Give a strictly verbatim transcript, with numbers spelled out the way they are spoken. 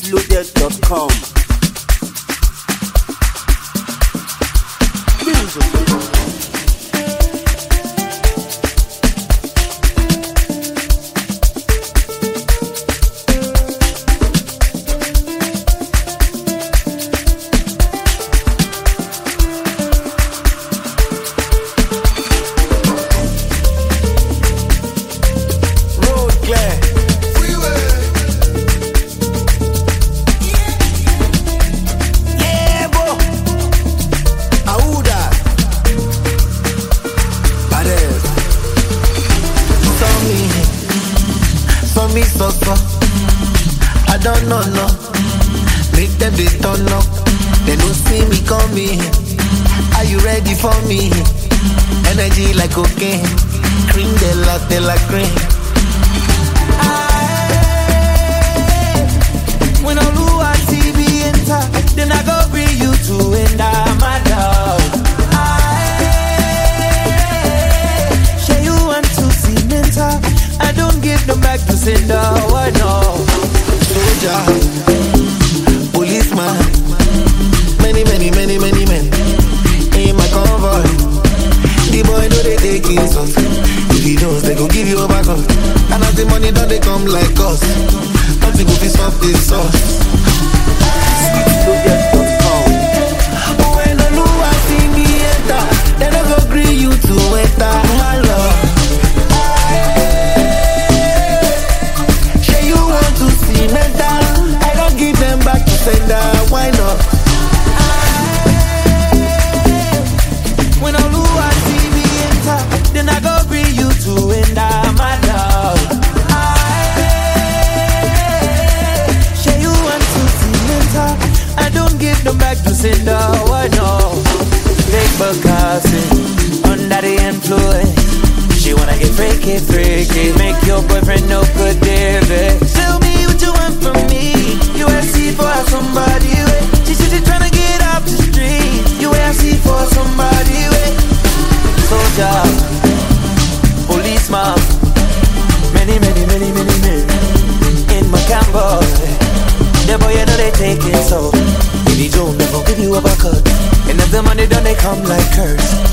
is loaded dot com. I don't know, no. Make them they turn up. They don't see me coming. Are you ready for me? Energy like cocaine. Cream de la de la cream. When I lose I T V enter, then I go bring you to enter my love. Share you want to see mental. I don't give them back to sender. Why no? Soldier, policeman, many, many, many, many men in my convoy. The boy know they take insults. If he knows, they go give you a back up. And as the money done, they come like us. Nothing will be soft, this sauce. When the Lua see me enter, they don't go agree you to enter my love. Say you want to see mental, I don't give them back to sender. Why not? When I Lua see me enter, then I go bring you to enter my love. Say you want to see mental, I don't give them back to sender. Why no? Big Bugatti, under the influence. She wanna get freaky, freaky. Make your boyfriend no good, David. Tell me what you want from me. You ask for somebody, wait. She said she's tryna get off the street. You ask for somebody, wait. Soldier, policeman, many, many, many, many men in my convoy. The boy, you know they take it so. If you don't, they gon' give you a bucket. And if the money done, they come like curse.